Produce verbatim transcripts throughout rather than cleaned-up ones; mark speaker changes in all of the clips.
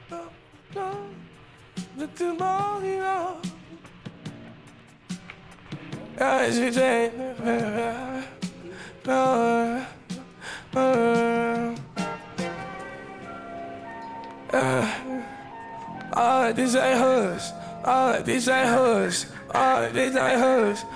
Speaker 1: Look to more, you know. I see change. No. All this ain't hers. All this ain't hers. All this ain't hers.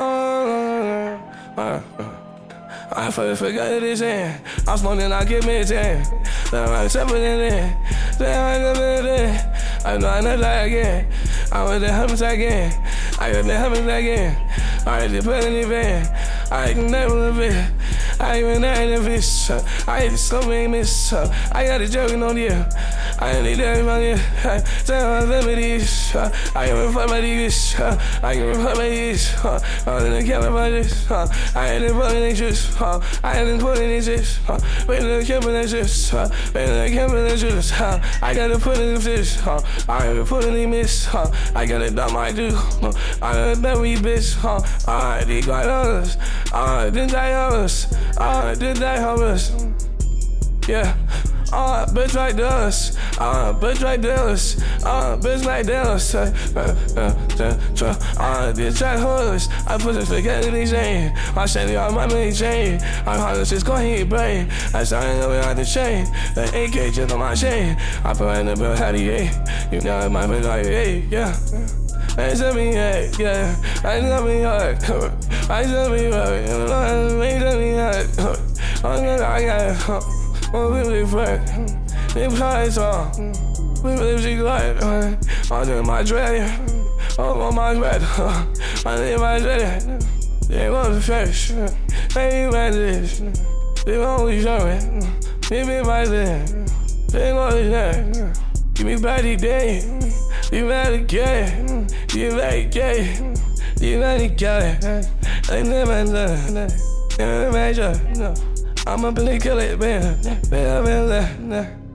Speaker 1: I first forgot this in. I'm smoking, I give me a ten. Then I'm seven in it. Then I'm in it. I know I never die again. I was the heavens again. I was the heavens again. I just put in the van. I can never live it. I even ain't a fish. I hate the slumming miss. I got a joking on you. I need everybody. I tell my remedies. I can reflect my these. I can reflect my these. I didn't care about this. I ain't putting in juice. I ain't putting in juice. Wait till I can't put in juice. Wait till I can't put in juice. I gotta put in the fish. I gotta put in the miss. I gotta dump my do. I gotta bet we bitch. I did got others. I did die others. I did die others. Yeah. Ah, uh, bitch like this. Ah, uh, bitch like this. Ah, uh, bitch like this. Uh, uh, uh, uh, uh, bitch like hers. I put the forget in these chain. I said it on my main chain. I'm hard just go ahead, brain. I started over on the chain. The A K just on my chain. I put in the bill, how do you You know my bitch like, hey, yeah. I said me, hey, yeah. I said me, hard. I said me, hard. I said me, hard. I got it. Oh, we really fuck. We play song. We really she glad. I'm doing my dread. I'm on my dread. I need my dread. They want the fresh. They want this. They want to show it. Give me my day. They want to say. Give me body day. You better get it. You better get it. You better get it. I never know. Never major. No. I'm a Billy Kill it, man. Man, man, man.